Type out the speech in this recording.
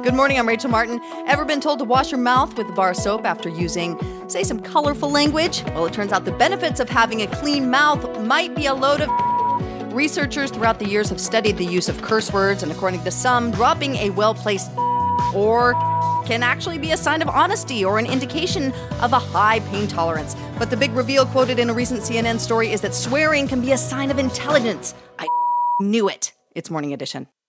Good morning, I'm Rachel Martin. Ever been told to wash your mouth with bar soap after using, say, some colorful language? Well, it turns out the benefits of having a clean mouth might be a load of Researchers throughout the years have studied the use of curse words, and according to some, dropping a well-placed or can actually be a sign of honesty or an indication of a high pain tolerance. But the big reveal quoted in a recent CNN story is that swearing can be a sign of intelligence. I knew it. It's Morning Edition.